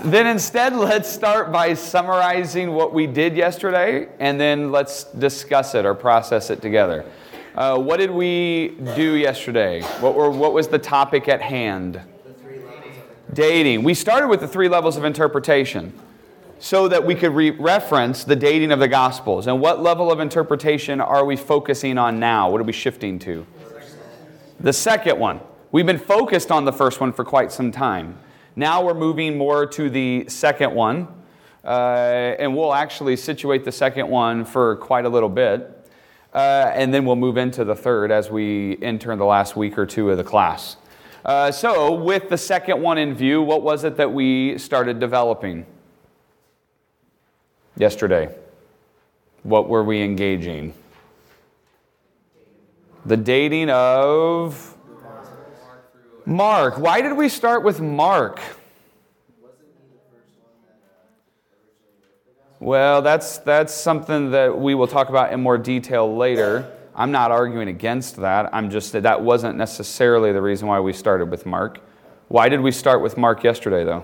Then instead, let's start by summarizing what we did yesterday, and then let's discuss it or process it together. What did we do yesterday? What was the topic at hand? The 3 levels of interpretation. Dating. We started with the 3 levels of interpretation so that we could reference the dating of the Gospels. And what level of interpretation are we focusing on now? What are we shifting to? The second one. We've been focused on the first one for quite some time. Now we're moving more to the second one. And we'll actually situate the second one for quite a little bit. And then we'll move into the third as we enter the last week or two of the class. So with the second one in view, what was it that we started developing yesterday? What were we engaging? The dating of Mark. Why did we start with Mark? Well, that's something that we will talk about in more detail later. I'm not arguing against that. I'm just that wasn't necessarily the reason why we started with Mark. Why did we start with Mark yesterday, though?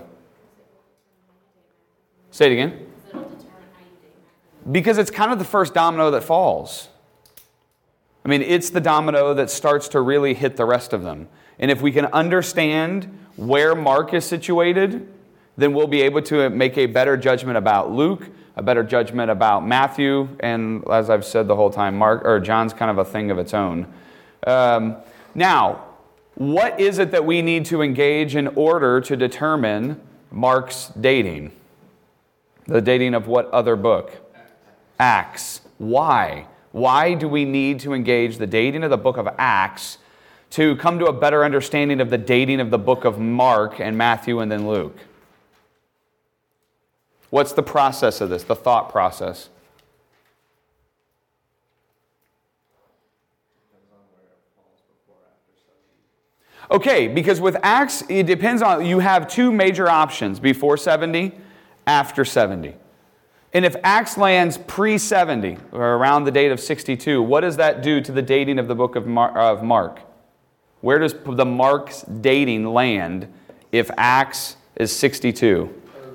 Say it again. Because it's kind of the first domino that falls. I mean, it's the domino that starts to really hit the rest of them. And if we can understand where Mark is situated, then we'll be able to make a better judgment about Luke, a better judgment about Matthew, and as I've said the whole time, John's kind of a thing of its own. Now, what is it that we need to engage in order to determine Mark's dating? The dating of what other book? Acts. Why? Why do we need to engage the dating of the book of Acts to come to a better understanding of the dating of the book of Mark and Matthew and then Luke? What's the process of this, the thought process? Okay, because with Acts, it depends on, you have 2 major options, before 70, after 70. And if Acts lands pre-70, or around the date of 62, what does that do to the dating of the book of Mark? Where does the Mark's dating land if Acts is 62?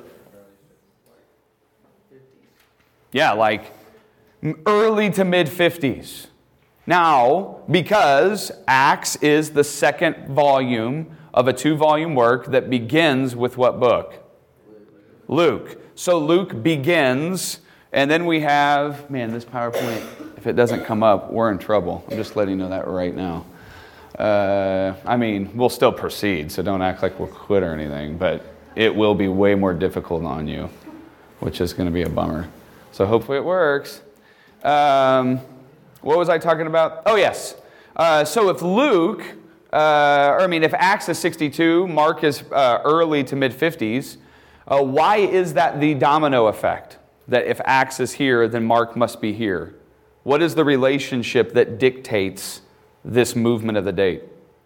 Yeah, like early to mid-50s. Now, because Acts is the second volume of a 2-volume work that begins with what book? Luke. So Luke begins, and then we have, this PowerPoint, if it doesn't come up, we're in trouble. I'm just letting you know that right now. We'll still proceed, so don't act like we'll quit or anything, but it will be way more difficult on you, which is going to be a bummer. So hopefully it works. What was I talking about? Oh, yes. So if Luke, if Acts is 62, Mark is early to mid-50s, why is that the domino effect? That if Acts is here, then Mark must be here. What is the relationship that dictates this movement of the date?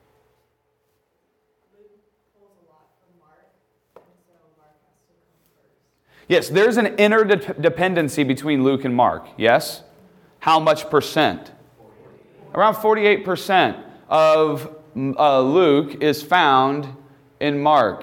Yes, there's an interdependency between Luke and Mark, yes? How much percent? Around 48% of Luke is found in Mark.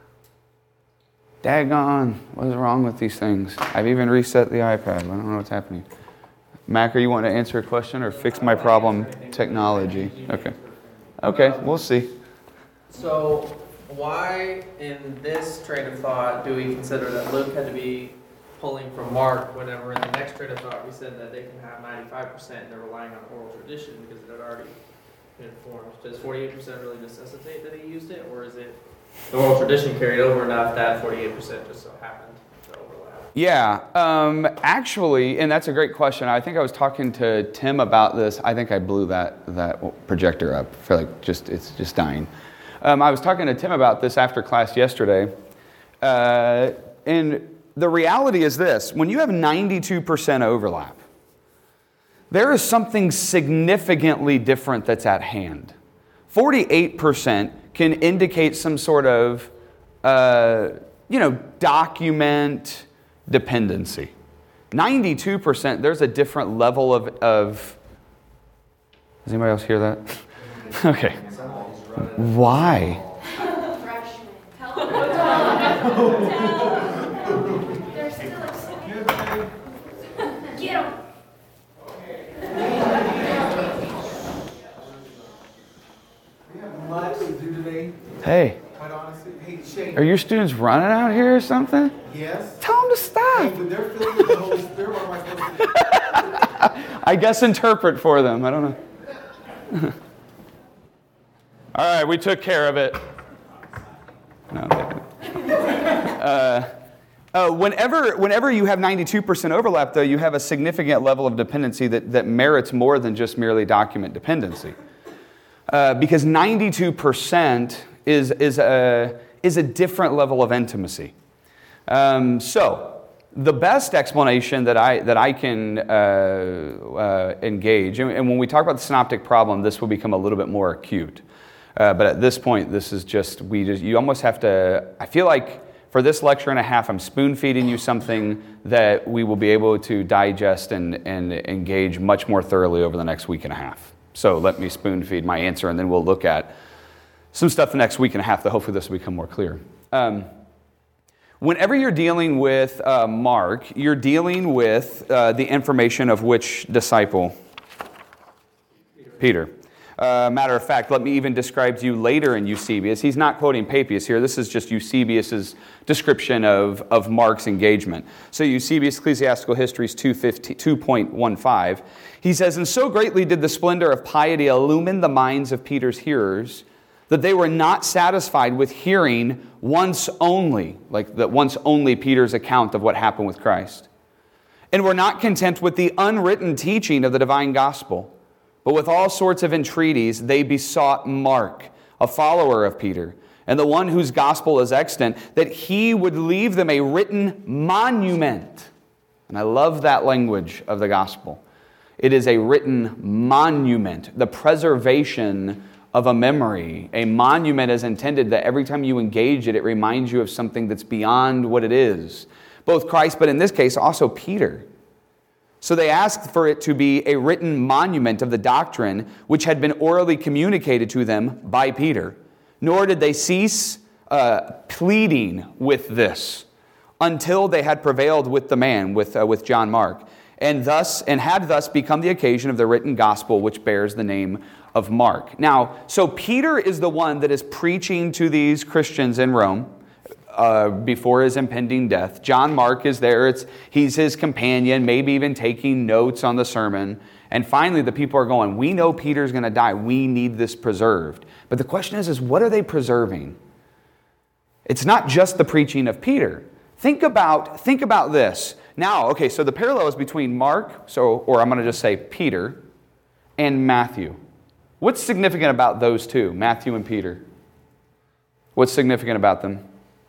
Daggone, what is wrong with these things? I've even reset the iPad. I don't know what's happening. Macker, you want to answer a question or fix my problem technology? Okay, we'll see. So, why in this train of thought do we consider that Luke had to be pulling from Mark whenever in the next train of thought we said that they can have 95% and they're relying on oral tradition because it had already been formed? Does 48% really necessitate that he used it, or is it the oral tradition carried over enough that 48% just so happened to overlap? Yeah, actually, and that's a great question. I think I was talking to Tim about this. I think I blew that projector up. I feel like it's just dying. I was talking to Tim about this after class yesterday, and the reality is this: when you have 92% overlap, there is something significantly different that's at hand. 48% can indicate some sort of, document dependency. 92%, there's a different level of. Does anybody else hear that? Okay. Why? They're still excited. Get them. We have much to do today. Hey, Quite honestly. Hey, Shane. are your students running out here or something? Yes. Tell them to Hey, stop. when they're filling the Holy Spirit, what am I supposed to do? I guess interpret for them. I don't know. All right, we took care of it. No. Whenever you have 92% overlap, though, you have a significant level of dependency that merits more than just merely document dependency. Because 92% is a different level of intimacy. So the best explanation that I can engage, and when we talk about the synoptic problem, this will become a little bit more acute. But at this point, this is you almost have to, I feel like for this lecture and a half, I'm spoon feeding you something that we will be able to digest and engage much more thoroughly over the next week and a half. So let me spoon feed my answer, and then we'll look at some stuff the next week and a half that hopefully this will become more clear. Whenever you're dealing with Mark, you're dealing with the information of which disciple? Peter. Matter of fact, let me even describe to you later in Eusebius. He's not quoting Papias here. This is just Eusebius's description of Mark's engagement. So Eusebius, Ecclesiastical Histories 2.15, he says, "And so greatly did the splendor of piety illumine the minds of Peter's hearers that they were not satisfied with hearing once only Peter's account of what happened with Christ, and were not content with the unwritten teaching of the divine gospel. But with all sorts of entreaties, they besought Mark, a follower of Peter, and the one whose gospel is extant, that he would leave them a written monument." And I love that language of the gospel. It is a written monument, the preservation of a memory. A monument is intended that every time you engage it, it reminds you of something that's beyond what it is. Both Christ, but in this case, also Peter. So they asked for it to be a written monument of the doctrine which had been orally communicated to them by Peter. Nor did they cease pleading with this until they had prevailed with the man, with John Mark, and had thus become the occasion of the written gospel which bears the name of Mark. Now, so Peter is the one that is preaching to these Christians in Rome before his impending death. John Mark is there. He's his companion, maybe even taking notes on the sermon. And finally, the people are going, we know Peter's going to die. We need this preserved. But the question is what are they preserving? It's not just the preaching of Peter. Think about this. Now, okay, so the parallel is between Mark, or I'm going to just say Peter, and Matthew. What's significant about those two, Matthew and Peter? What's significant about them?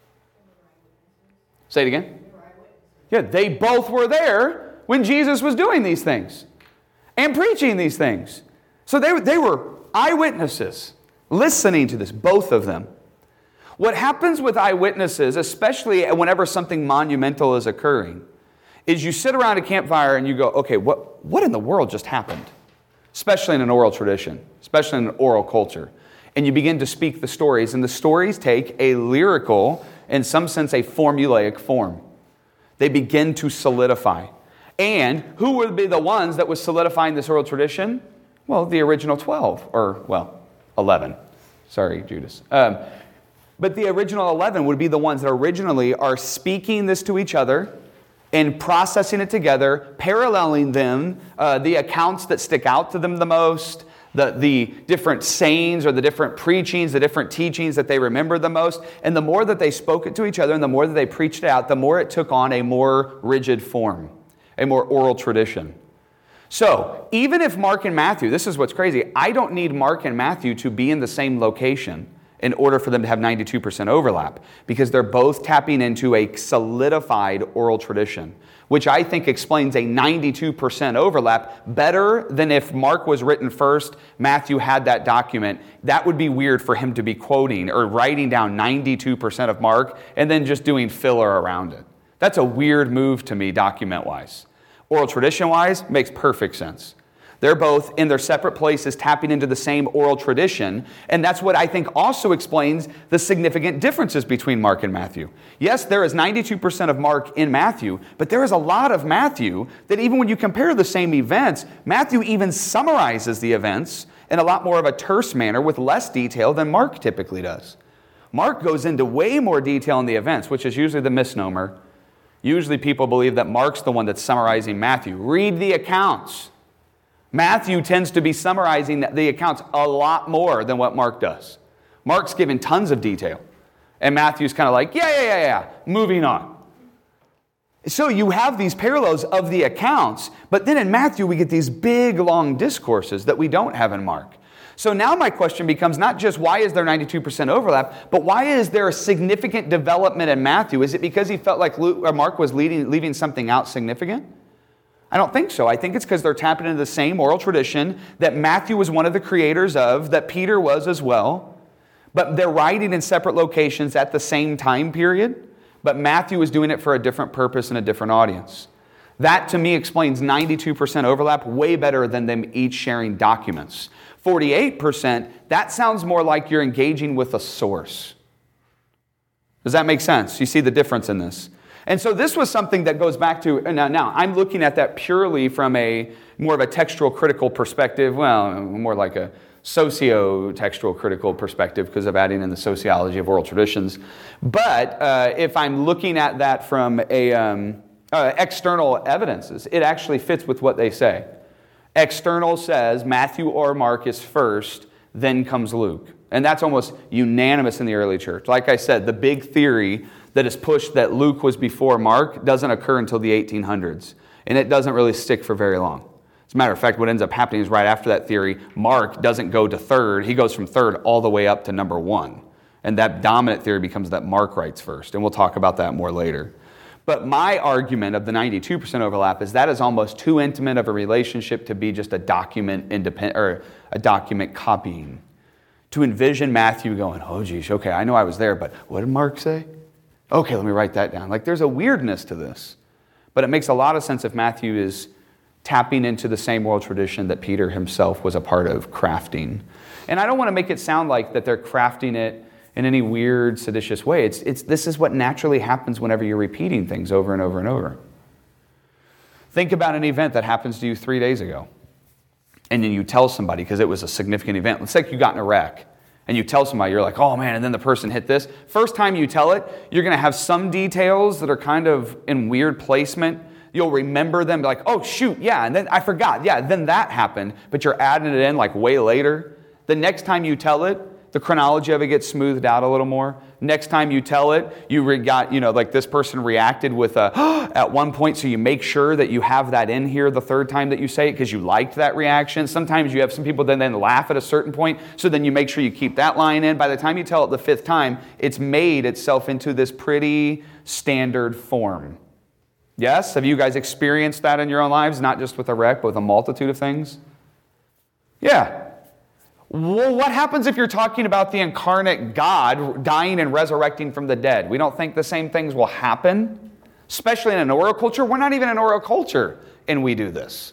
Say it again. Yeah, they both were there when Jesus was doing these things and preaching these things. So they were eyewitnesses listening to this, both of them. What happens with eyewitnesses, especially whenever something monumental is occurring, is you sit around a campfire and you go, okay, what in the world just happened? Especially in an oral tradition, especially in an oral culture. And you begin to speak the stories, and the stories take a lyrical, in some sense, a formulaic form. They begin to solidify. And who would be the ones that was solidifying this oral tradition? Well, the original 12, 11. Sorry, Judas. But the original 11 would be the ones that originally are speaking this to each other and processing it together, paralleling them, the accounts that stick out to them the most, the different sayings or the different preachings, the different teachings that they remember the most. And the more that they spoke it to each other and the more that they preached it out, the more it took on a more rigid form, a more oral tradition. So even if Mark and Matthew, this is what's crazy, I don't need Mark and Matthew to be in the same location in order for them to have 92% overlap, because they're both tapping into a solidified oral tradition, which I think explains a 92% overlap better than if Mark was written first, Matthew had that document. That would be weird for him to be quoting or writing down 92% of Mark and then just doing filler around it. That's a weird move to me, document-wise. Oral tradition-wise, makes perfect sense. They're both in their separate places tapping into the same oral tradition, and that's what I think also explains the significant differences between Mark and Matthew. Yes, there is 92% of Mark in Matthew, but there is a lot of Matthew that even when you compare the same events, Matthew even summarizes the events in a lot more of a terse manner with less detail than Mark typically does. Mark goes into way more detail in the events, which is usually the misnomer. Usually people believe that Mark's the one that's summarizing Matthew. Read the accounts. Matthew tends to be summarizing the accounts a lot more than what Mark does. Mark's given tons of detail. And Matthew's kind of like, yeah, moving on. So you have these parallels of the accounts, but then in Matthew we get these big, long discourses that we don't have in Mark. So now my question becomes not just why is there 92% overlap, but why is there a significant development in Matthew? Is it because he felt like Mark was leaving something out significant? I don't think so. I think it's because they're tapping into the same oral tradition that Matthew was one of the creators of, that Peter was as well. But they're writing in separate locations at the same time period. But Matthew is doing it for a different purpose and a different audience. That, to me, explains 92% overlap way better than them each sharing documents. 48%, that sounds more like you're engaging with a source. Does that make sense? You see the difference in this? And so this was something that goes back to, now I'm looking at that purely from a more of a textual critical perspective, well, more like a socio-textual critical perspective because of adding in the sociology of oral traditions. But if I'm looking at that from a external evidences, it actually fits with what they say. External says Matthew or Mark is first, then comes Luke. And that's almost unanimous in the early church. Like I said, the big theory that is pushed that Luke was before Mark doesn't occur until the 1800s. And it doesn't really stick for very long. As a matter of fact, what ends up happening is right after that theory, Mark doesn't go to third. He goes from third all the way up to number 1. And that dominant theory becomes that Mark writes first. And we'll talk about that more later. But my argument of the 92% overlap is that is almost too intimate of a relationship to be just a document independent or a document copying. To envision Matthew going, oh geez, okay, I know I was there, but what did Mark say? Okay, let me write that down. Like there's a weirdness to this. But it makes a lot of sense if Matthew is tapping into the same oral tradition that Peter himself was a part of crafting. And I don't want to make it sound like that they're crafting it in any weird, seditious way. This is what naturally happens whenever you're repeating things over and over and over. Think about an event that happens to you 3 days ago. And then you tell somebody because it was a significant event. Let's say you got in a wreck. And you tell somebody, you're like, oh man, and then the person hit this. First time you tell it, you're going to have some details that are kind of in weird placement. You'll remember them, like, oh shoot, yeah, and then I forgot. Yeah, then that happened. But you're adding it in like way later. The next time you tell it, the chronology of it gets smoothed out a little more. Next time you tell it, like this person reacted with a at one point, so you make sure that you have that in here the third time that you say it because you liked that reaction. Sometimes you have some people that then laugh at a certain point, so then you make sure you keep that line in. By the time you tell it the fifth time, it's made itself into this pretty standard form. Yes? Have you guys experienced that in your own lives? Not just with a wreck, but with a multitude of things? Yeah. Well, what happens if you're talking about the incarnate God dying and resurrecting from the dead? We don't think the same things will happen, especially in an oral culture. We're not even an oral culture, and we do this.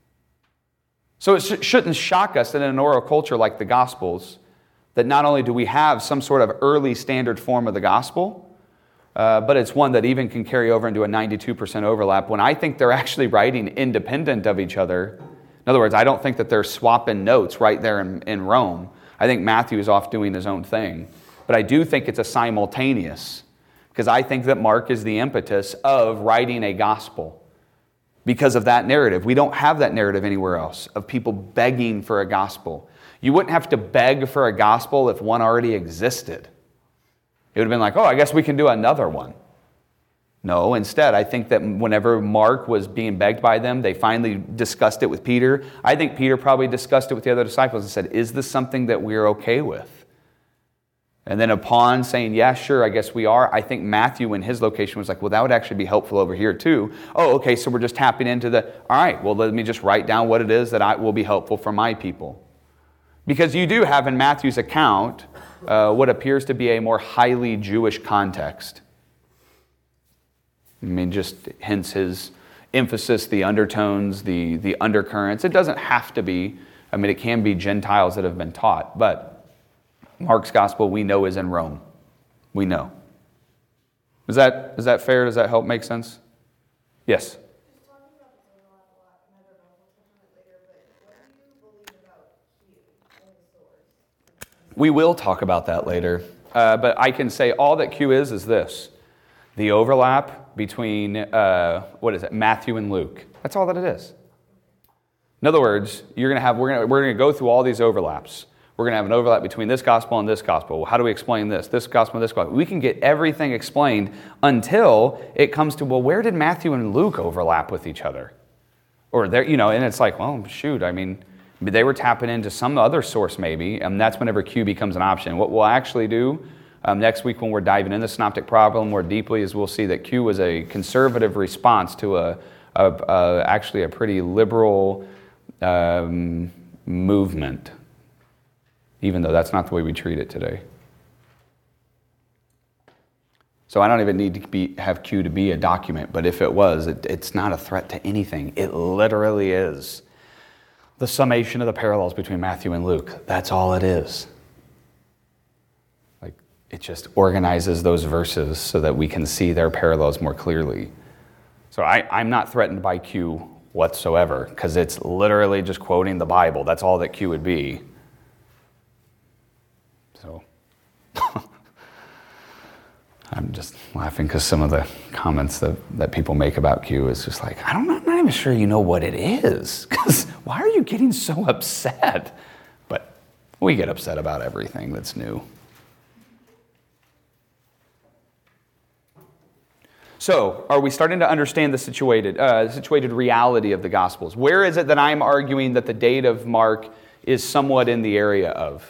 So it shouldn't shock us that in an oral culture like the Gospels, that not only do we have some sort of early standard form of the Gospel, but it's one that even can carry over into a 92% overlap when I think they're actually writing independent of each other. In other words, I don't think that they're swapping notes right there in Rome. I think Matthew is off doing his own thing. But I do think it's a simultaneous, because I think that Mark is the impetus of writing a gospel because of that narrative. We don't have that narrative anywhere else of people begging for a gospel. You wouldn't have to beg for a gospel if one already existed. It would have been like, oh, I guess we can do another one. No, instead, I think that whenever Mark was being begged by them, they finally discussed it with Peter. I think Peter probably discussed it with the other disciples and said, is this something that we're okay with? And then upon saying, yeah, sure, I guess we are, I think Matthew in his location was like, well, that would actually be helpful over here too. Oh, okay, so we're just tapping into all right, well, let me just write down what it is that will be helpful for my people. Because you do have in Matthew's account what appears to be a more highly Jewish context. I mean, just hence his emphasis, the undertones, the undercurrents. It doesn't have to be. I mean, it can be Gentiles that have been taught, but Mark's gospel we know is in Rome. We know. Is that fair? Does that help make sense? Yes. We will talk about that later. But I can say all that Q is this. The overlap between, Matthew and Luke. That's all that it is. In other words, we're going to go through all these overlaps. We're going to have an overlap between this gospel and this gospel. Well, how do we explain this? This gospel and this gospel. We can get everything explained until it comes to, well, where did Matthew and Luke overlap with each other? Or there, and it's like, well, shoot, I mean, they were tapping into some other source maybe, and that's whenever Q becomes an option. What we'll actually do next week when we're diving into the synoptic problem more deeply is we'll see that Q was a conservative response to actually a pretty liberal movement, even though that's not the way we treat it today. So I don't even need to have Q to be a document, but if it was, it's not a threat to anything. It literally is the summation of the parallels between Matthew and Luke. That's all it is. Like, it just organizes those verses so that we can see their parallels more clearly. So I'm not threatened by Q whatsoever, because it's literally just quoting the Bible. That's all that Q would be. So I'm just laughing because some of the comments that people make about Q is just like, I'm not even sure you know what it is, because why are you getting so upset? But we get upset about everything that's new. So, are we starting to understand the situated reality of the Gospels? Where is it that I'm arguing that the date of Mark is somewhat in the area of?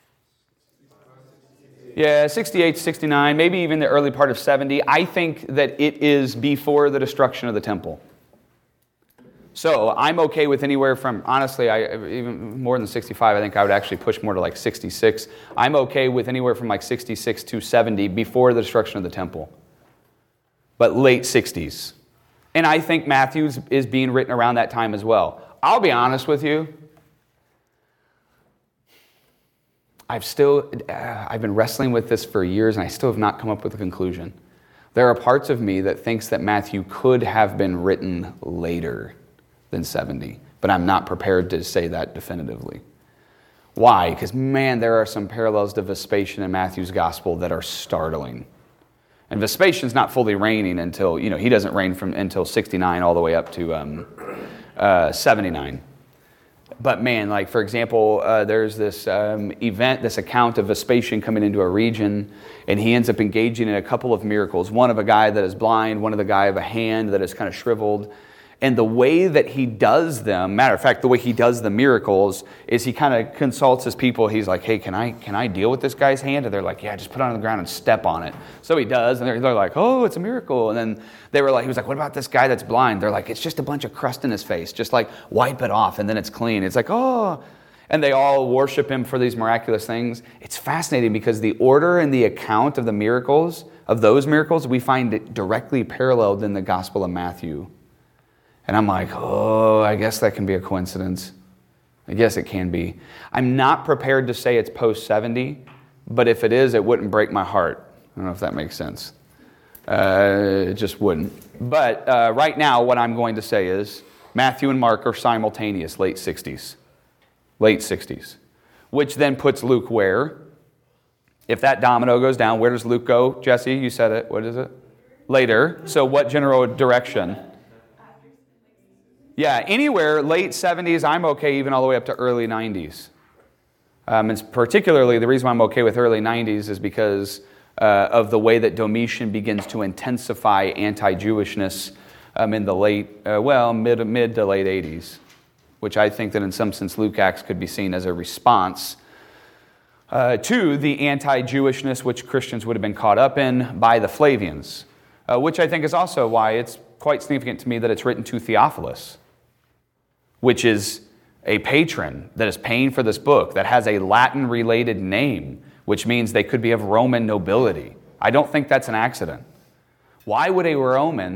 Yeah, 68, 69, maybe even the early part of 70. I think that it is before the destruction of the temple. So I'm okay with anywhere from, honestly, even more than 65, I think I would actually push more to like 66. I'm okay with anywhere from like 66 to 70 before the destruction of the temple. But late 60s. And I think Matthew's is being written around that time as well. I'll be honest with you. I've been wrestling with this for years, and I still have not come up with a conclusion. There are parts of me that thinks that Matthew could have been written later than 70, but I'm not prepared to say that definitively. Why? Because, man, there are some parallels to Vespasian in Matthew's gospel that are startling. And Vespasian's not fully reigning until, he doesn't reign until 69 all the way up to 79. But man, like for example, there's this this account of Vespasian coming into a region, and he ends up engaging in a couple of miracles. One of a guy that is blind, one of the guy of a hand that is kind of shriveled. And the way that he does them, matter of fact, the way he does the miracles is he kind of consults his people. He's like, hey, can I deal with this guy's hand? And they're like, yeah, just put it on the ground and step on it. So he does, and they're like, oh, it's a miracle. And then he was like, what about this guy that's blind? They're like, it's just a bunch of crust in his face. Just like wipe it off, and then it's clean. It's like, oh. And they all worship him for these miraculous things. It's fascinating because the order and the account of the miracles, of those miracles, we find it directly paralleled in the Gospel of Matthew. And I'm like, oh, I guess that can be a coincidence. I guess it can be. I'm not prepared to say it's post-70, but if it is, it wouldn't break my heart. I don't know if that makes sense. It just wouldn't. But right now, what I'm going to say is Matthew and Mark are simultaneous, late 60s. Late 60s. Which then puts Luke where? If that domino goes down, where does Luke go? Jesse, you said it. What is it? Later. So what general direction? Yeah, anywhere late 70s, I'm okay, even all the way up to early 90s. And particularly, the reason why I'm okay with early 90s is because of the way that Domitian begins to intensify anti-Jewishness in the mid to late 80s, which I think that in some sense Luke Acts could be seen as a response to the anti-Jewishness which Christians would have been caught up in by the Flavians, which I think is also why it's quite significant to me that it's written to Theophilus, which is a patron that is paying for this book that has a Latin-related name, which means they could be of Roman nobility. I don't think that's an accident. Why would a Roman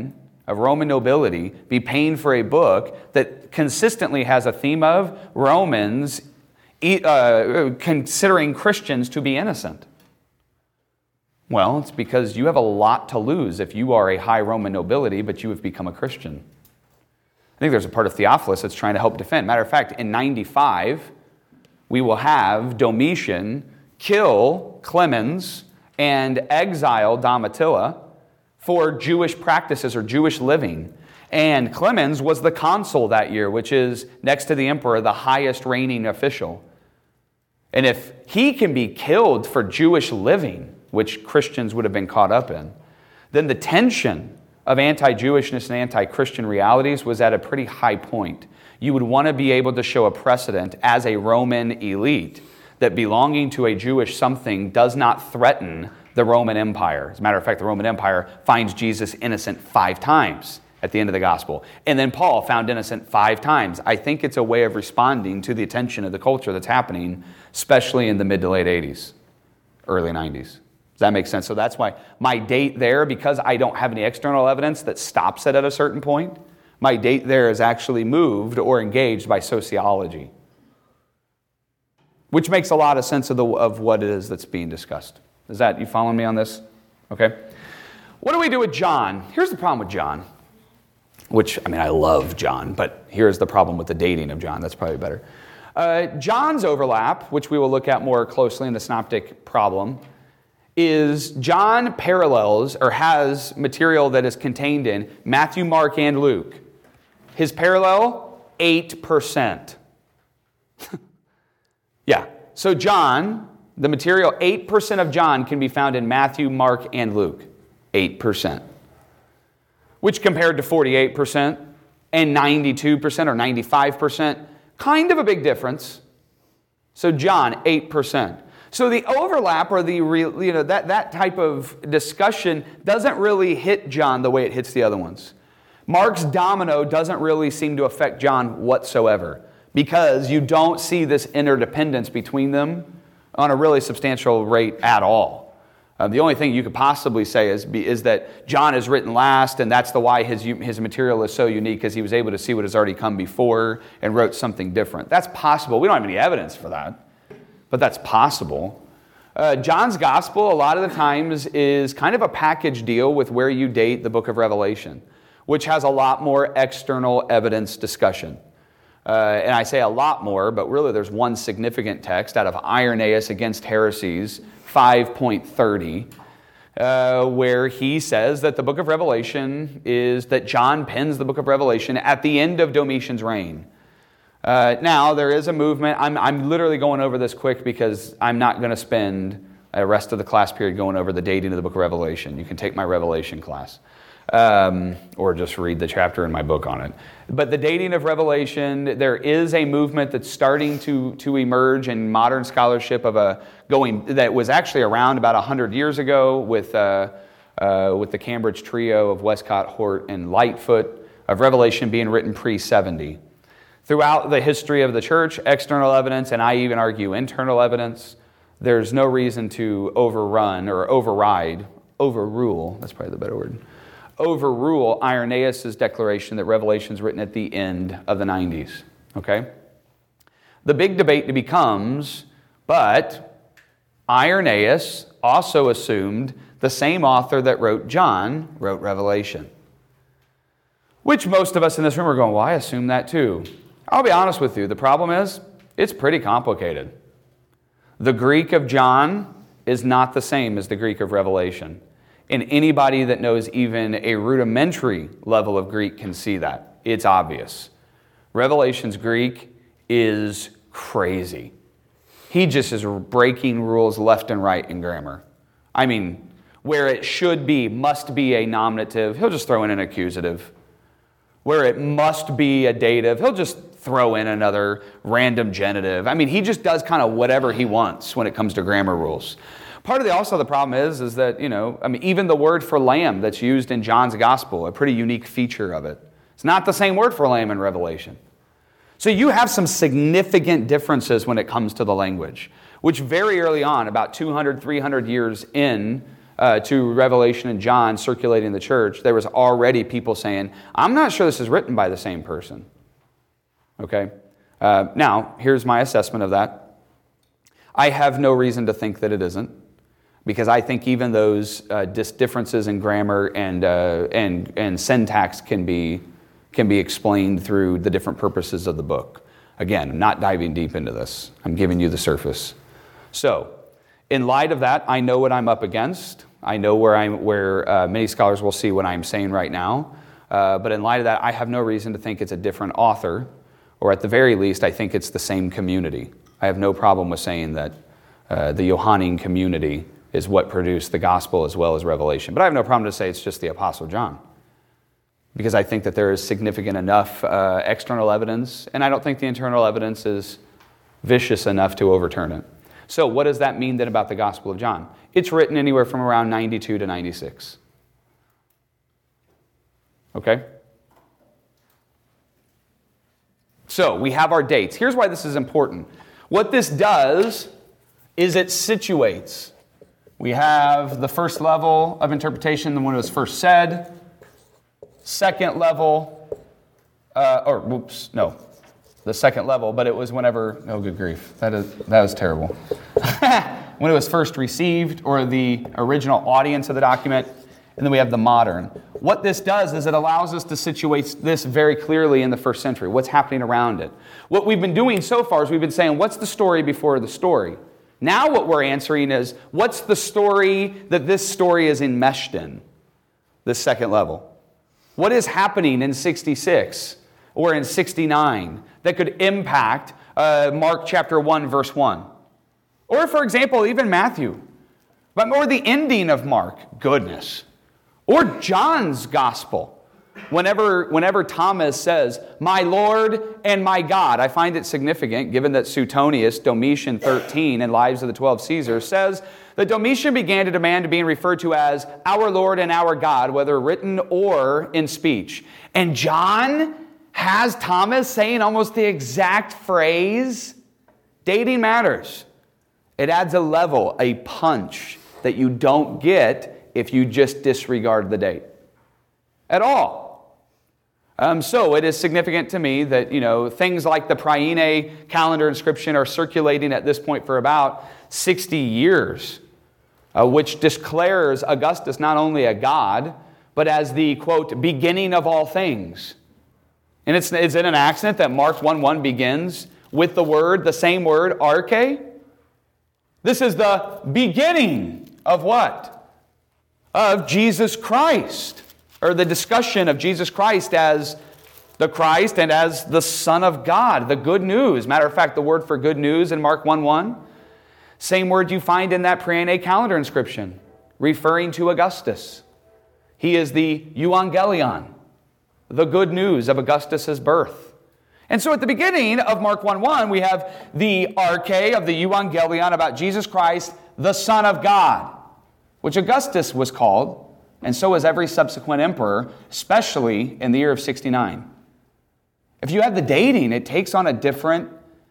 of Roman nobility be paying for a book that consistently has a theme of Romans considering Christians to be innocent? Well, it's because you have a lot to lose if you are a high Roman nobility, but you have become a Christian. I think there's a part of Theophilus that's trying to help defend. Matter of fact, in 95, we will have Domitian kill Clemens and exile Domitilla for Jewish practices or Jewish living. And Clemens was the consul that year, which is, next to the emperor, the highest reigning official. And if he can be killed for Jewish living, which Christians would have been caught up in, then the tension of anti-Jewishness and anti-Christian realities was at a pretty high point. You would want to be able to show a precedent as a Roman elite that belonging to a Jewish something does not threaten the Roman Empire. As a matter of fact, the Roman Empire finds Jesus innocent 5 times at the end of the gospel. And then Paul found innocent 5 times. I think it's a way of responding to the attention of the culture that's happening, especially in the mid to late 80s, early 90s. Does that make sense? So that's why my date there, because I don't have any external evidence that stops it at a certain point, my date there is actually moved or engaged by sociology, which makes a lot of sense of what it is that's being discussed. Is that, you following me on this? Okay. What do we do with John? Here's the problem with John, which, I mean, I love John, but here's the problem with the dating of John. That's probably better. John's overlap, which we will look at more closely in the synoptic problem, is John parallels or has material that is contained in Matthew, Mark, and Luke. His parallel, 8%. Yeah. So John, the material, 8% of John can be found in Matthew, Mark, and Luke. 8%. Which compared to 48% and 92% or 95%, kind of a big difference. So John, 8%. So the overlap or that type of discussion doesn't really hit John the way it hits the other ones. Mark's domino doesn't really seem to affect John whatsoever because you don't see this interdependence between them on a really substantial rate at all. The only thing you could possibly say is that John is written last, and that's why his material is so unique, because he was able to see what has already come before and wrote something different. That's possible. We don't have any evidence for that, but that's possible. John's gospel, a lot of the times, is kind of a package deal with where you date the book of Revelation, which has a lot more external evidence discussion. And I say a lot more, but really there's one significant text out of Irenaeus Against Heresies, 5.30, where he says that the book of Revelation is that John pens the book of Revelation at the end of Domitian's reign. Now, there is a movement. I'm literally going over this quick because I'm not going to spend the rest of the class period going over the dating of the book of Revelation. You can take my Revelation class. Or just read the chapter in my book on it. But the dating of Revelation, there is a movement that's starting to emerge in modern scholarship that was actually around about 100 years ago with the Cambridge trio of Westcott, Hort, and Lightfoot, of Revelation being written pre-70. Throughout the history of the church, external evidence, and I even argue internal evidence, there's no reason to overrule, that's probably the better word, overrule Irenaeus' declaration that Revelation is written at the end of the 90s. Okay? The big debate becomes, but Irenaeus also assumed the same author that wrote John wrote Revelation. Which most of us in this room are going, well, I assume that too. I'll be honest with you. The problem is, it's pretty complicated. The Greek of John is not the same as the Greek of Revelation. And anybody that knows even a rudimentary level of Greek can see that. It's obvious. Revelation's Greek is crazy. He just is breaking rules left and right in grammar. I mean, where it should be, must be a nominative, he'll just throw in an accusative. Where it must be a dative, he'll just throw in another random genitive. I mean, he just does kind of whatever he wants when it comes to grammar rules. Part of the problem is that, even the word for lamb that's used in John's gospel, a pretty unique feature of it. It's not the same word for lamb in Revelation. So you have some significant differences when it comes to the language, which very early on, about 200, 300 years in to Revelation and John circulating in the church, there was already people saying, I'm not sure this is written by the same person. Okay? Now, here's my assessment of that. I have no reason to think that it isn't, because I think even those differences in grammar and syntax can be explained through the different purposes of the book. Again, I'm not diving deep into this. I'm giving you the surface. So, in light of that, I know what I'm up against. I know where many scholars will see what I'm saying right now. But in light of that, I have no reason to think it's a different author, or at the very least, I think it's the same community. I have no problem with saying that the Johannine community is what produced the gospel as well as Revelation. But I have no problem to say it's just the Apostle John, because I think that there is significant enough external evidence, and I don't think the internal evidence is vicious enough to overturn it. So what does that mean then about the Gospel of John? It's written anywhere from around 92 to 96. Okay? So we have our dates. Here's why this is important. What this does is it situates. We have the first level of interpretation, the one that was first said. Second level, the second level, but it was whenever, oh good grief, that was terrible. When it was first received, or the original audience of the document, and then we have the modern. What this does is it allows us to situate this very clearly in the first century, what's happening around it. What we've been doing so far is we've been saying, what's the story before the story? Now what we're answering is, what's the story that this story is enmeshed in, this second level? What is happening in 66 or in 69 that could impact Mark chapter 1, verse 1? Or, for example, even Matthew. Or the ending of Mark. Goodness. Or John's gospel. Whenever Thomas says, my Lord and my God, I find it significant, given that Suetonius, Domitian 13, in Lives of the 12 Caesars, says that Domitian began to demand being referred to as our Lord and our God, whether written or in speech. And John has Thomas saying almost the exact phrase. Dating matters. It adds a level, a punch that you don't get if you just disregard the date at all. So it is significant to me that, things like the Priene calendar inscription are circulating at this point for about 60 years, which declares Augustus not only a god, but as the, quote, beginning of all things. And is it an accident that Mark 1:1 begins with the same word, arche? This is the beginning of what? Of Jesus Christ. Or the discussion of Jesus Christ as the Christ and as the Son of God, the good news. Matter of fact, the word for good news in Mark 1:1, same word you find in that Priene calendar inscription, referring to Augustus. He is the euangelion, the good news of Augustus' birth. And so at the beginning of Mark 1:1, we have the arche of the euangelion about Jesus Christ, the Son of God, which Augustus was called, and so is every subsequent emperor, especially in the year of 69. If you have the dating, it takes on a different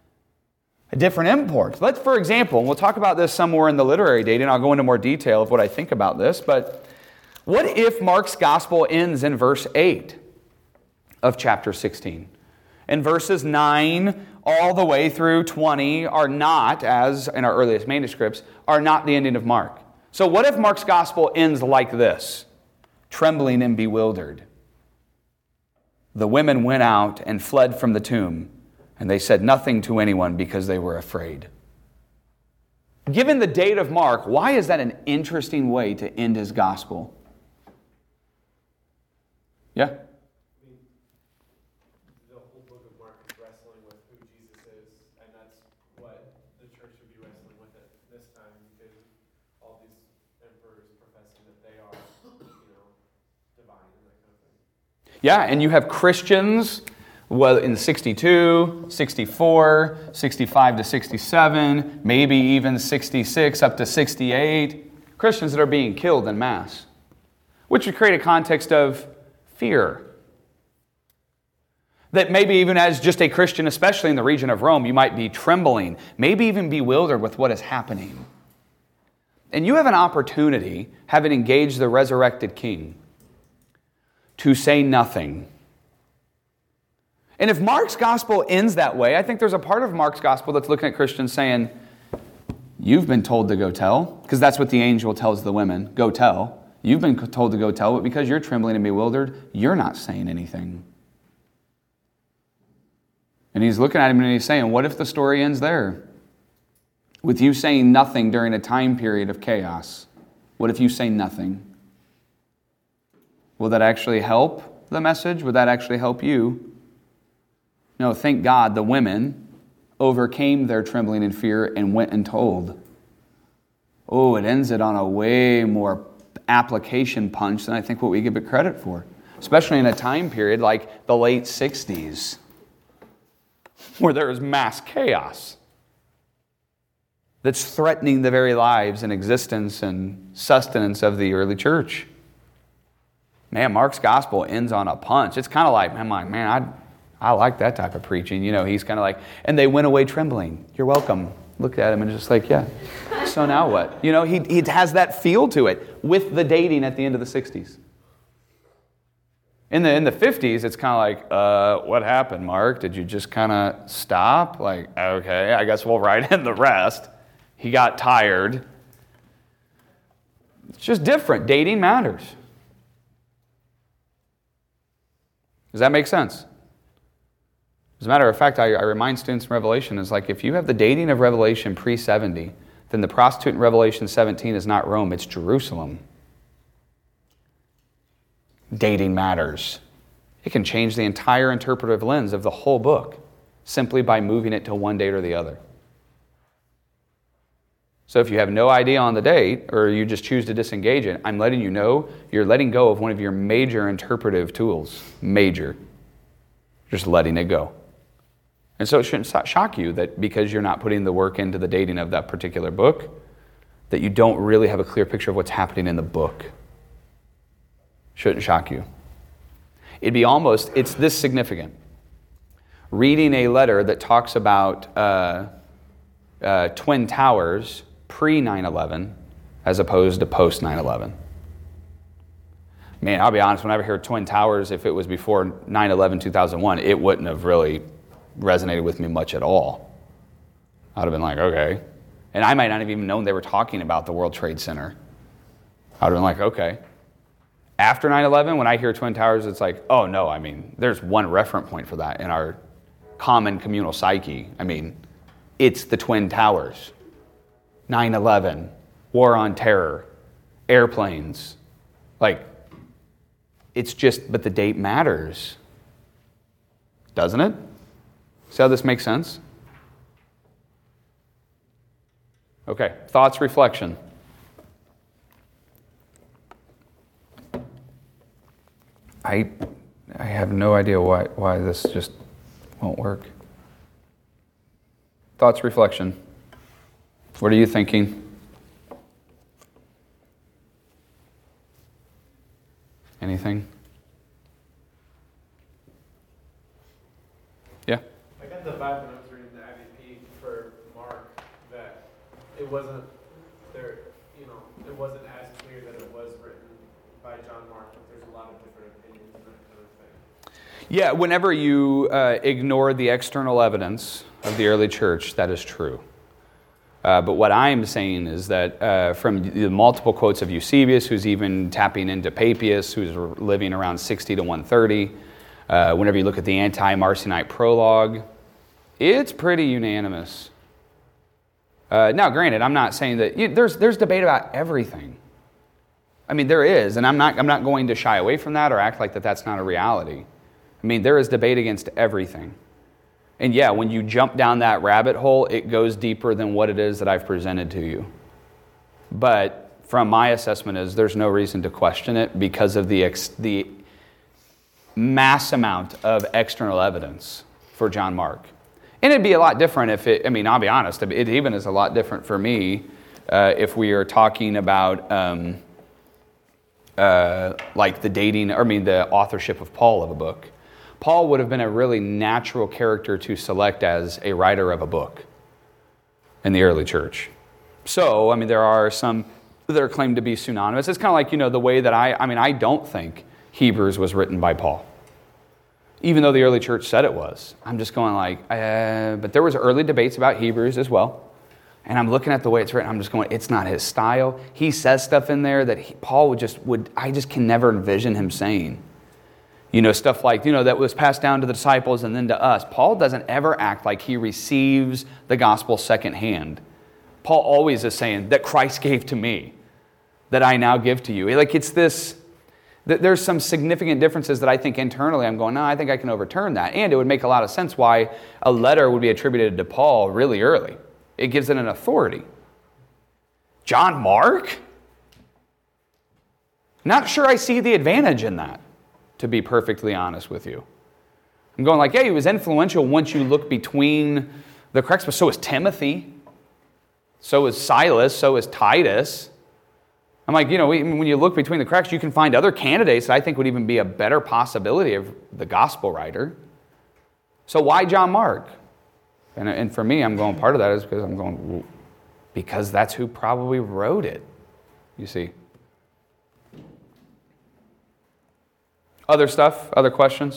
import. Let's, for example, and we'll talk about this some more in the literary dating, I'll go into more detail of what I think about this, but what if Mark's gospel ends in verse 8 of chapter 16? And verses 9 all the way through 20 are not, as in our earliest manuscripts, are not the ending of Mark. So what if Mark's gospel ends like this? Trembling and bewildered. The women went out and fled from the tomb, and they said nothing to anyone because they were afraid. Given the date of Mark, why is that an interesting way to end his gospel? Yeah? The whole book of Mark is wrestling with who Jesus is, and that's what the church would be wrestling with at this time, because all these emperors professing that they are, divine and that kind of thing. Yeah, and you have Christians, well, in 62, 64, 65 to 67, maybe even 66 up to 68, Christians that are being killed en masse, which would create a context of fear. That maybe even as just a Christian, especially in the region of Rome, you might be trembling, maybe even bewildered with what is happening. And you have an opportunity, having engaged the resurrected King, to say nothing. And if Mark's gospel ends that way, I think there's a part of Mark's gospel that's looking at Christians saying, you've been told to go tell, because that's what the angel tells the women, go tell. You've been told to go tell, but because you're trembling and bewildered, you're not saying anything. And he's looking at him and he's saying, what if the story ends there? With you saying nothing during a time period of chaos. What if you say nothing? Will that actually help the message? Would that actually help you? No, thank God the women overcame their trembling and fear and went and told. Oh, it ends it on a way more application punch than I think what we give it credit for. Especially in a time period like the late 60s, where there is mass chaos that's threatening the very lives and existence and sustenance of the early church. Man, Mark's gospel ends on a punch. It's kind of like, I like that type of preaching. You know, he's kind of like, and they went away trembling. You're welcome. Look at him and just like, yeah. So now what? You know, he has that feel to it with the dating at the end of the 60s. In the 50s, it's kind of like, what happened, Mark? Did you just kind of stop? Like, okay, I guess we'll write in the rest. He got tired. It's just different. Dating matters. Does that make sense? As a matter of fact, I remind students in Revelation, is like if you have the dating of Revelation pre-70, then the prostitute in Revelation 17 is not Rome, it's Jerusalem. Dating matters. It can change the entire interpretive lens of the whole book simply by moving it to one date or the other. So if you have no idea on the date, or you just choose to disengage it, I'm letting you know you're letting go of one of your major interpretive tools. Major. Just letting it go. And so it shouldn't shock you that because you're not putting the work into the dating of that particular book, that you don't really have a clear picture of what's happening in the book. Shouldn't shock you. It's this significant. Reading a letter that talks about Twin Towers pre-9/11 as opposed to post-9/11. Man, I'll be honest, whenever I hear Twin Towers, if it was before 9/11, 2001, it wouldn't have really resonated with me much at all. I'd have been like, okay. And I might not have even known they were talking about the World Trade Center. I'd have been like, okay. After 9/11, when I hear Twin Towers, it's like, oh no, I mean, there's one reference point for that in our common communal psyche. I mean, it's the Twin Towers. 9/11, War on Terror, airplanes. Like, it's just, but the date matters. Doesn't it? See how this makes sense? Okay, thoughts, reflection. I have no idea why this just won't work. Thoughts, reflection. What are you thinking? Anything? Yeah? I got the vibe when I was reading the IVP for Mark that it wasn't there, it wasn't as clear that it was written by John Mark, but there's a lot of different opinions and that kind of thing. Yeah, whenever you ignore the external evidence of the early church, that is true. But what I'm saying is that from the multiple quotes of Eusebius, who's even tapping into Papias, who's living around 60 to 130, whenever you look at the anti-Marcionite prologue, it's pretty unanimous. Now, granted, I'm not saying that there's debate about everything. I mean, there is, and I'm not going to shy away from that or act like that's not a reality. I mean, there is debate against everything. And yeah, when you jump down that rabbit hole, it goes deeper than what it is that I've presented to you. But from my assessment is there's no reason to question it because of the mass amount of external evidence for John Mark. And it'd be a lot different I'll be honest, it even is a lot different for me if we are talking about like the authorship of Paul of a book. Paul would have been a really natural character to select as a writer of a book in the early church. So, there are some that are claimed to be synonymous. It's kind of like, the way that I don't think Hebrews was written by Paul. Even though the early church said it was. I'm just going like, but there was early debates about Hebrews as well. And I'm looking at the way it's written, I'm just going, it's not his style. He says stuff in there that Paul I just can never envision him saying. Stuff like, that was passed down to the disciples and then to us. Paul doesn't ever act like he receives the gospel secondhand. Paul always is saying that Christ gave to me, that I now give to you. Like it's this, there's some significant differences that I think internally I'm going, no, I think I can overturn that. And it would make a lot of sense why a letter would be attributed to Paul really early. It gives it an authority. John Mark? Not sure I see the advantage in that, to be perfectly honest with you. I'm going like, yeah, he was influential once you look between the cracks, but so is Timothy. So is Silas. So is Titus. I'm like, when you look between the cracks, you can find other candidates that I think would even be a better possibility of the gospel writer. So why John Mark? And for me, I'm going, part of that is because I'm going, because that's who probably wrote it, you see. Other stuff? Other questions?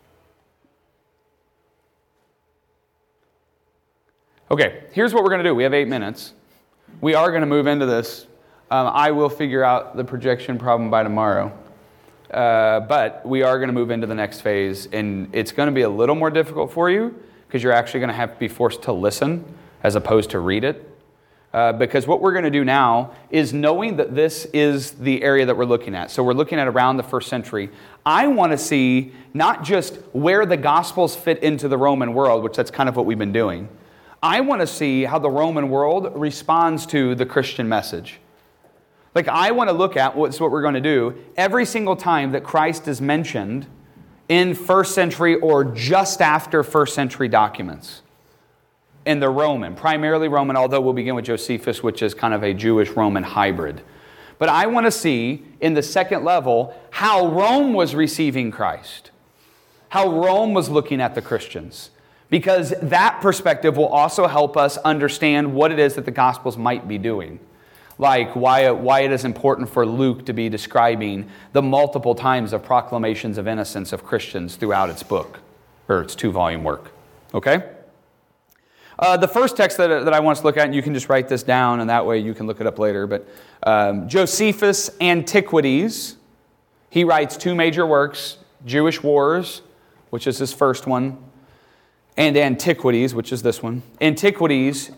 Okay, here's what we're going to do. We have 8 minutes. We are going to move into this. I will figure out the projection problem by tomorrow. But we are going to move into the next phase, and it's going to be a little more difficult for you because you're actually going to have to be forced to listen as opposed to read it. Because what we're going to do now is, knowing that this is the area that we're looking at, so we're looking at around the first century, I want to see not just where the Gospels fit into the Roman world, which that's kind of what we've been doing. I want to see how the Roman world responds to the Christian message. Like, I want to look at what we're going to do every single time that Christ is mentioned in first century or just after first century documents. In the Roman, primarily Roman, although we'll begin with Josephus, which is kind of a Jewish-Roman hybrid. But I want to see, in the second level, how Rome was receiving Christ. How Rome was looking at the Christians. Because that perspective will also help us understand what it is that the Gospels might be doing. Like why it is important for Luke to be describing the multiple times of proclamations of innocence of Christians throughout its book, or its 2-volume work. Okay? The first text that I want us to look at, and you can just write this down, and that way you can look it up later, but Josephus' Antiquities. He writes 2 major works, Jewish Wars, which is his first one, and Antiquities, which is this one. Antiquities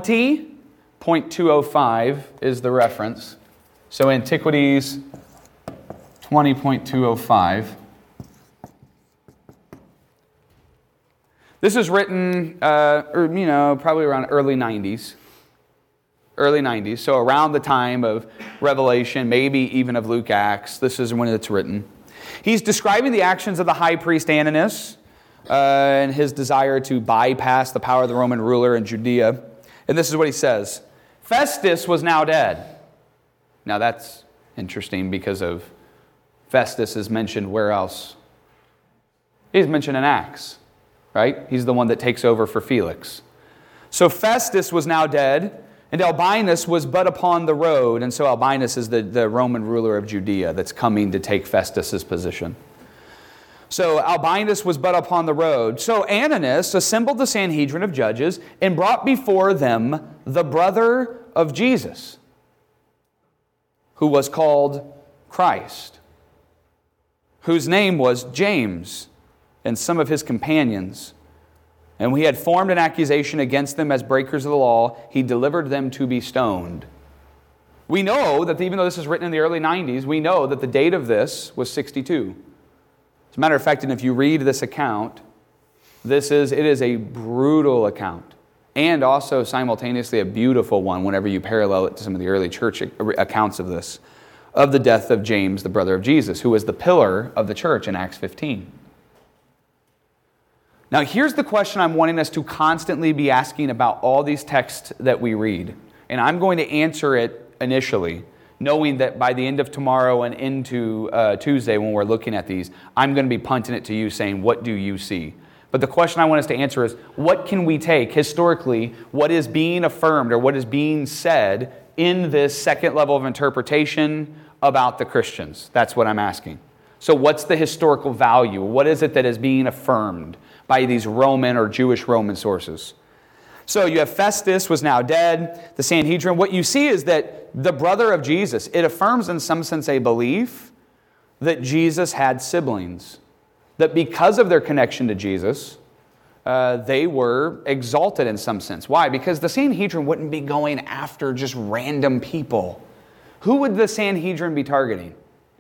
20.205 is the reference. So Antiquities 20.205. This is written, probably around early 90s. Early 90s, so around the time of Revelation, maybe even of Luke Acts. This is when it's written. He's describing the actions of the high priest Ananias and his desire to bypass the power of the Roman ruler in Judea. And this is what he says. Festus was now dead. Now that's interesting because of Festus is mentioned where else? He's mentioned in Acts. Right? He's the one that takes over for Felix. So Festus was now dead, and Albinus was but upon the road. And so Albinus is the Roman ruler of Judea that's coming to take Festus's position. So Albinus was but upon the road. So Ananias assembled the Sanhedrin of judges and brought before them the brother of Jesus, who was called Christ, whose name was James, and some of his companions. And when he had formed an accusation against them as breakers of the law, he delivered them to be stoned. We know that even though this is written in the early 90s, we know that the date of this was 62. As a matter of fact, and if you read this account, it is a brutal account. And also simultaneously a beautiful one whenever you parallel it to some of the early church accounts of this, of the death of James, the brother of Jesus, who was the pillar of the church in Acts 15. Now, here's the question I'm wanting us to constantly be asking about all these texts that we read. And I'm going to answer it initially, knowing that by the end of tomorrow and into Tuesday when we're looking at these, I'm going to be punting it to you saying, what do you see? But the question I want us to answer is, what can we take historically, what is being affirmed or what is being said in this second level of interpretation about the Christians? That's what I'm asking. So what's the historical value? What is it that is being affirmed by these Roman or Jewish Roman sources? So you have Festus was now dead, the Sanhedrin. What you see is that the brother of Jesus, it affirms in some sense a belief that Jesus had siblings. That because of their connection to Jesus, they were exalted in some sense. Why? Because the Sanhedrin wouldn't be going after just random people. Who would the Sanhedrin be targeting?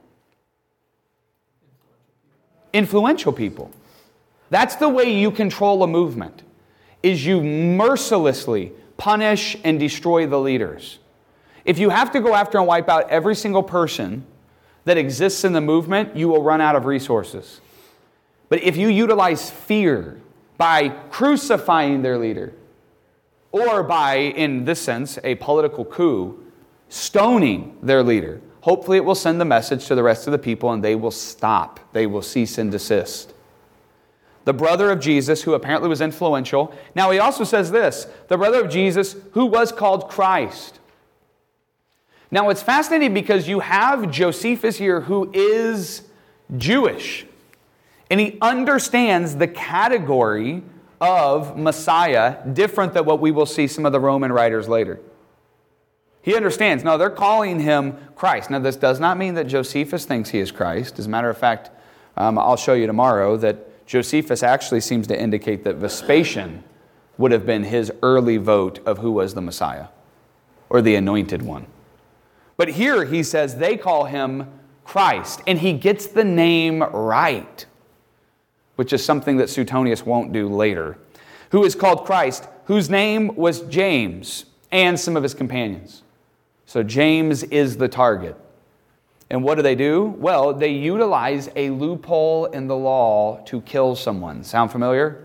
Influential people. That's the way you control a movement, is you mercilessly punish and destroy the leaders. If you have to go after and wipe out every single person that exists in the movement, you will run out of resources. But if you utilize fear by crucifying their leader, or by, in this sense, a political coup, stoning their leader, hopefully it will send the message to the rest of the people and they will stop. They will cease and desist. The brother of Jesus, who apparently was influential. Now he also says this, the brother of Jesus, who was called Christ. Now it's fascinating because you have Josephus here who is Jewish. And he understands the category of Messiah different than what we will see some of the Roman writers later. He understands. No, they're calling him Christ. Now, this does not mean that Josephus thinks he is Christ. As a matter of fact, I'll show you tomorrow that Josephus actually seems to indicate that Vespasian would have been his early vote of who was the Messiah or the anointed one. But here he says they call him Christ, and he gets the name right, which is something that Suetonius won't do later, who is called Christ, whose name was James and some of his companions. So James is the target. And what do? Well, they utilize a loophole in the law to kill someone. Sound familiar?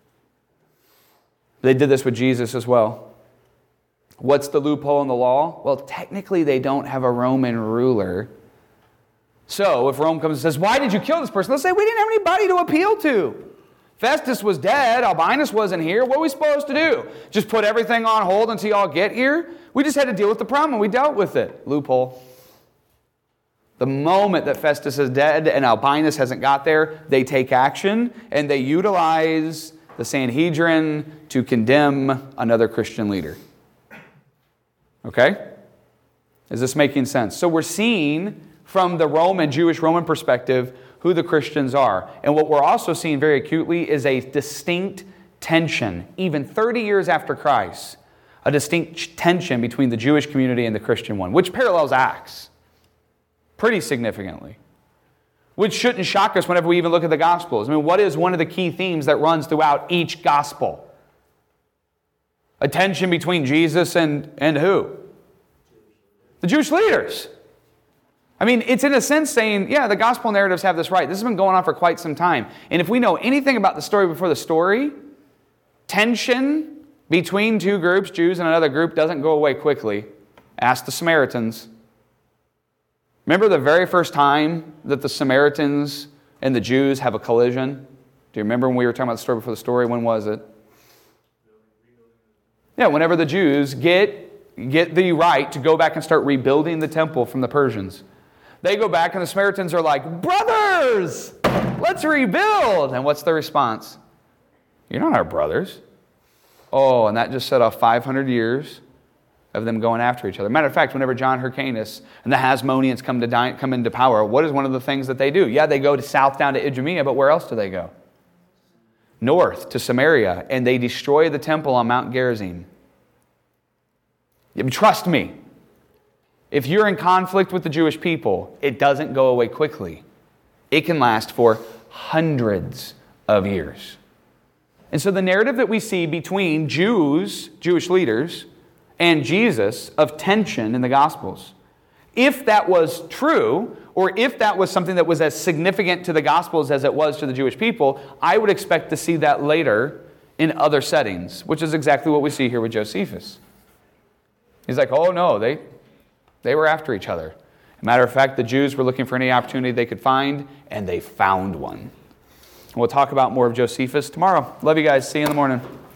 They did this with Jesus as well. What's the loophole in the law? Well, technically they don't have a Roman ruler. So if Rome comes and says, why did you kill this person? They'll say, we didn't have anybody to appeal to. Festus was dead. Albinus wasn't here. What are we supposed to do? Just put everything on hold until y'all get here? We just had to deal with the problem and we dealt with it. Loophole. The moment that Festus is dead and Albinus hasn't got there, they take action and they utilize the Sanhedrin to condemn another Christian leader. Okay? Is this making sense? So we're seeing from the Jewish Roman perspective who the Christians are. And what we're also seeing very acutely is a distinct tension, even 30 years after Christ, a distinct tension between the Jewish community and the Christian one, which parallels Acts pretty significantly, which shouldn't shock us whenever we even look at the Gospels. I mean, what is one of the key themes that runs throughout each Gospel? A tension between Jesus and who? The Jewish leaders. I mean, it's in a sense saying, yeah, the gospel narratives have this right. This has been going on for quite some time. And if we know anything about the story before the story, tension between two groups, Jews and another group, doesn't go away quickly. Ask the Samaritans. Remember the very first time that the Samaritans and the Jews have a collision? Do you remember when we were talking about the story before the story? When was it? Yeah, whenever the Jews get the right to go back and start rebuilding the temple from the Persians. They go back and the Samaritans are like, brothers, let's rebuild. And what's the response? You're not our brothers. Oh, and that just set off 500 years of them going after each other. Matter of fact, whenever John Hyrcanus and the Hasmoneans come into power, what is one of the things that they do? Yeah, they go south down to Idumea, but where else do they go? North to Samaria, and they destroy the temple on Mount Gerizim. Trust me, if you're in conflict with the Jewish people, it doesn't go away quickly. It can last for hundreds of years. And so the narrative that we see between Jewish leaders, and Jesus of tension in the Gospels, if that was true, or if that was something that was as significant to the Gospels as it was to the Jewish people, I would expect to see that later in other settings, which is exactly what we see here with Josephus. He's like, oh no, they were after each other. As a matter of fact, the Jews were looking for any opportunity they could find, and they found one. We'll talk about more of Josephus tomorrow. Love you guys. See you in the morning.